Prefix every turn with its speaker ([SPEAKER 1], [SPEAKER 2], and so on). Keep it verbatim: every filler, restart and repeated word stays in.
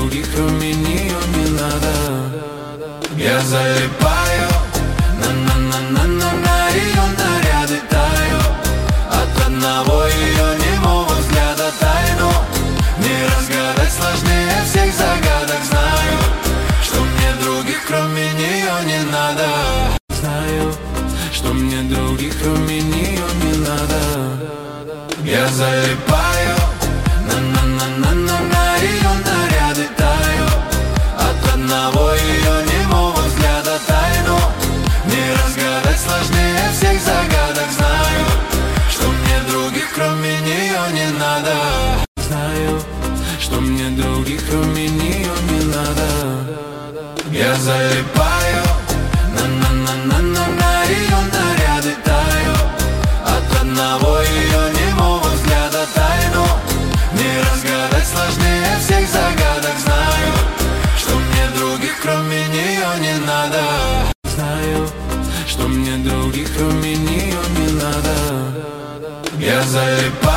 [SPEAKER 1] других кроме нее не надо. Я залипаю на-на-на-на-на ее наряды, таю от одного ее немого взгляда. Тайну не разгадать, сложнее всех загадок. Знаю, что мне других кроме нее не надо. Знаю, что мне других кроме нее не надо. Я залипаю на-на-на-на-на ее наряды, таю от одного ее немого взгляда. Тайну не разгадать, сложнее всех загадок. Знаю, что мне других кроме нее не надо. Знаю, что мне других кроме нее не надо. Я залипаю на-на-на-на-на ее наряды, таю от одного ее немого взгляда. Тайну не разгадать, сложнее всех загадок. Знаю, что мне других кроме нее не надо. Знаю, что мне других кроме нее не надо. Я залипаю